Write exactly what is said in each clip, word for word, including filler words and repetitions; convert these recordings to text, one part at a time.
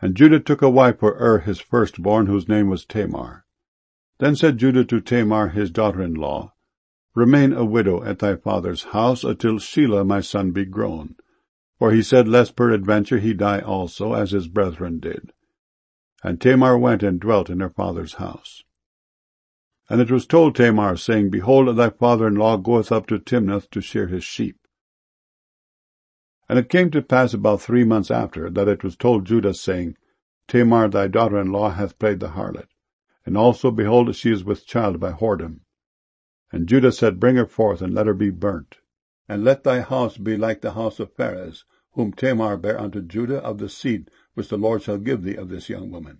And Judah took a wife for Ur his firstborn, whose name was Tamar. Then said Judah to Tamar his daughter-in-law, Remain a widow at thy father's house, until Shelah my son be grown. For he said, Lest peradventure he die also, as his brethren did. And Tamar went and dwelt in her father's house. And it was told Tamar, saying, Behold, thy father-in-law goeth up to Timnath to shear his sheep. And it came to pass about three months after, that it was told Judah, saying, Tamar thy daughter-in-law hath played the harlot, and also, behold, she is with child by whoredom. And Judah said, Bring her forth, and let her be burnt. And let thy house be like the house of Pharez, whom Tamar bare unto Judah, of the seed which the Lord shall give thee of this young woman.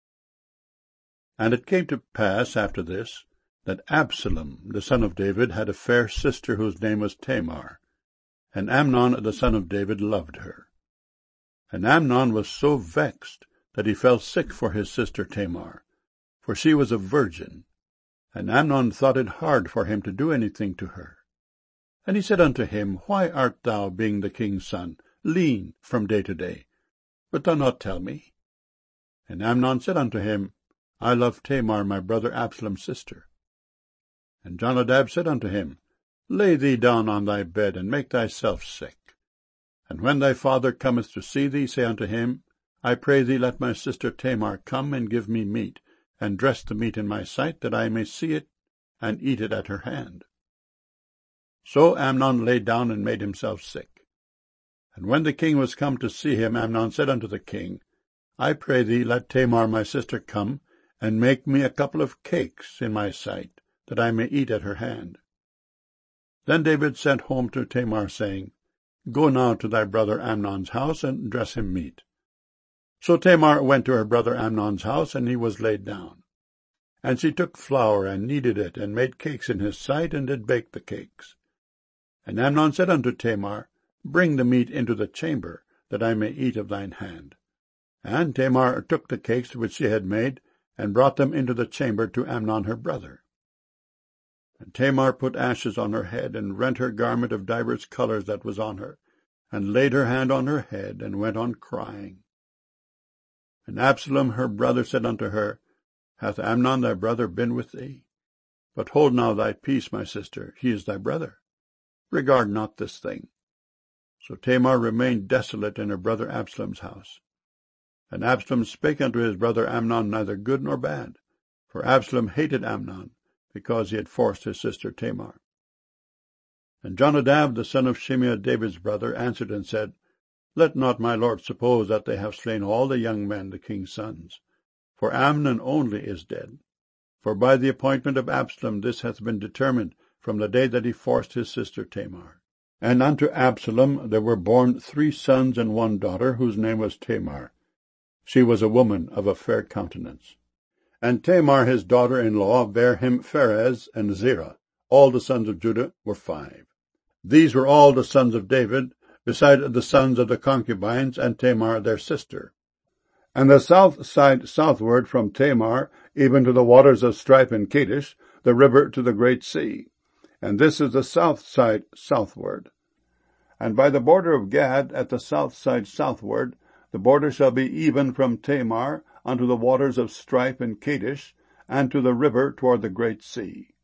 And it came to pass after this, that Absalom the son of David had a fair sister, whose name was Tamar. And Amnon the son of David loved her. And Amnon was so vexed that he fell sick for his sister Tamar, for she was a virgin. And Amnon thought it hard for him to do anything to her. And he said unto him, Why art thou, being the king's son, lean from day to day? Wilt thou not tell me? And Amnon said unto him, I love Tamar my brother Absalom's sister. And Jonadab said unto him, Lay thee down on thy bed, and make thyself sick. And when thy father cometh to see thee, say unto him, I pray thee, let my sister Tamar come and give me meat, and dress the meat in my sight, that I may see it, and eat it at her hand. So Amnon lay down and made himself sick. And when the king was come to see him, Amnon said unto the king, I pray thee, let Tamar my sister come, and make me a couple of cakes in my sight, that I may eat at her hand. Then David sent home to Tamar, saying, Go now to thy brother Amnon's house, and dress him meat. So Tamar went to her brother Amnon's house, and he was laid down. And she took flour, and kneaded it, and made cakes in his sight, and did bake the cakes. And Amnon said unto Tamar, Bring the meat into the chamber, that I may eat of thine hand. And Tamar took the cakes which she had made, and brought them into the chamber to Amnon her brother. And Tamar put ashes on her head, and rent her garment of divers colours that was on her, and laid her hand on her head, and went on crying. And Absalom her brother said unto her, Hath Amnon thy brother been with thee? But hold now thy peace, my sister, he is thy brother. Regard not this thing. So Tamar remained desolate in her brother Absalom's house. And Absalom spake unto his brother Amnon neither good nor bad, for Absalom hated Amnon, because he had forced his sister Tamar. And Jonadab the son of Shimeah David's brother answered and said, Let not my lord suppose that they have slain all the young men, the king's sons, for Amnon only is dead. For by the appointment of Absalom this hath been determined from the day that he forced his sister Tamar. And unto Absalom there were born three sons and one daughter, whose name was Tamar. She was a woman of a fair countenance. And Tamar his daughter-in-law bare him Pharez and Zerah. All the sons of Judah were five. These were all the sons of David, beside the sons of the concubines, and Tamar their sister. And the south side southward from Tamar, even to the waters of Stripe and Kadesh, the river to the great sea. And this is the south side southward. And by the border of Gad, at the south side southward, the border shall be even from Tamar unto the waters of Stripe and Kadesh, and to the river toward the great sea.